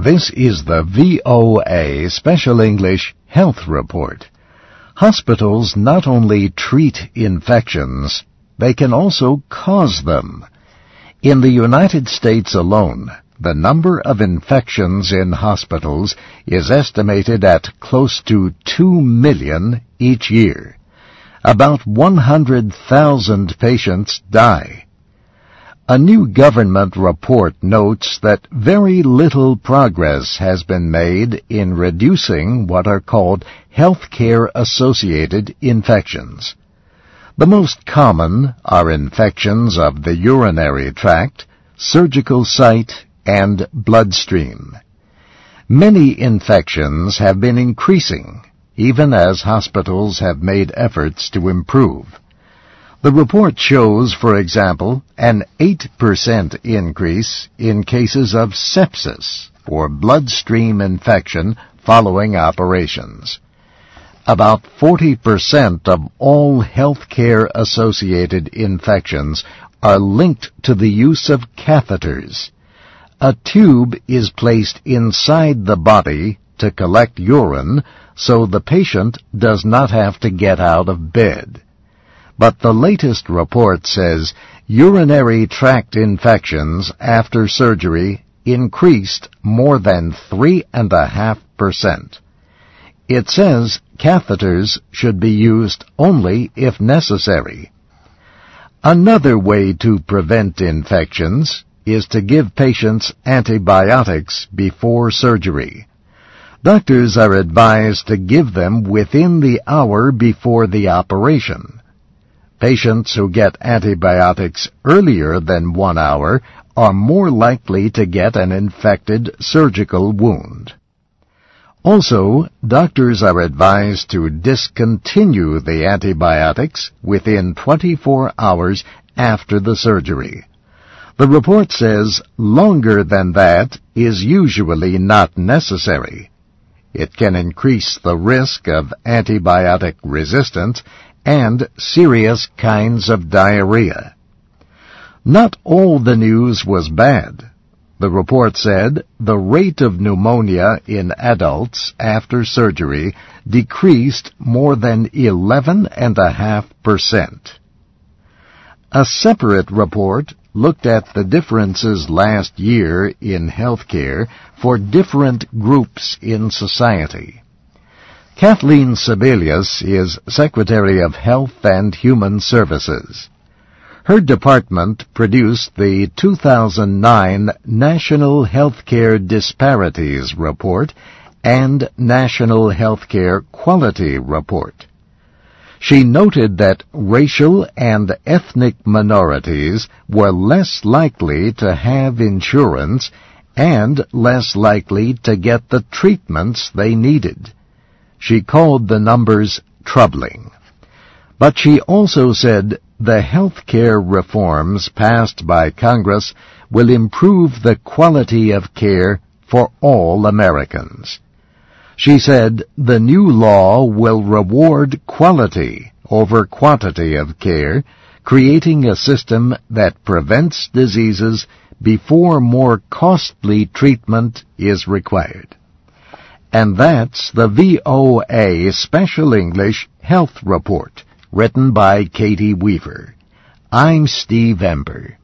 This is the VOA Special English Health Report. Hospitals not only treat infections, they can also cause them. In the United States alone, the number of infections in hospitals is estimated at close to 2 million each year. About 100,000 patients die. A new government report notes that very little progress has been made in reducing what are called healthcare-associated infections. The most common are infections of the urinary tract, surgical site, and bloodstream. Many infections have been increasing, even as hospitals have made efforts to improve. The report shows, for example, an 8% increase in cases of sepsis, or bloodstream infection, following operations. About 40% of all healthcare-associated infections are linked to the use of catheters. A tube is placed inside the body to collect urine so the patient does not have to get out of bed. But the latest report says urinary tract infections after surgery increased more than 3.5%. It says catheters should be used only if necessary. Another way to prevent infections is to give patients antibiotics before surgery. Doctors are advised to give them within the hour before the operation. Patients who get antibiotics earlier than 1 hour are more likely to get an infected surgical wound. Also, doctors are advised to discontinue the antibiotics within 24 hours after the surgery. The report says longer than that is usually not necessary. It can increase the risk of antibiotic resistance and serious kinds of diarrhea. Not all the news was bad. The report said the rate of pneumonia in adults after surgery decreased more than 11.5%. A separate report looked at the differences last year in healthcare for different groups in society. Kathleen Sebelius is Secretary of Health and Human Services. Her department produced the 2009 National Healthcare Disparities Report and National Healthcare Quality Report. She noted that racial and ethnic minorities were less likely to have insurance and less likely to get the treatments they needed. She called the numbers troubling. But she also said the health care reforms passed by Congress will improve the quality of care for all Americans. She said the new law will reward quality over quantity of care, creating a system that prevents diseases before more costly treatment is required. And that's the VOA Special English Health Report, written by Katie Weaver. I'm Steve Ember.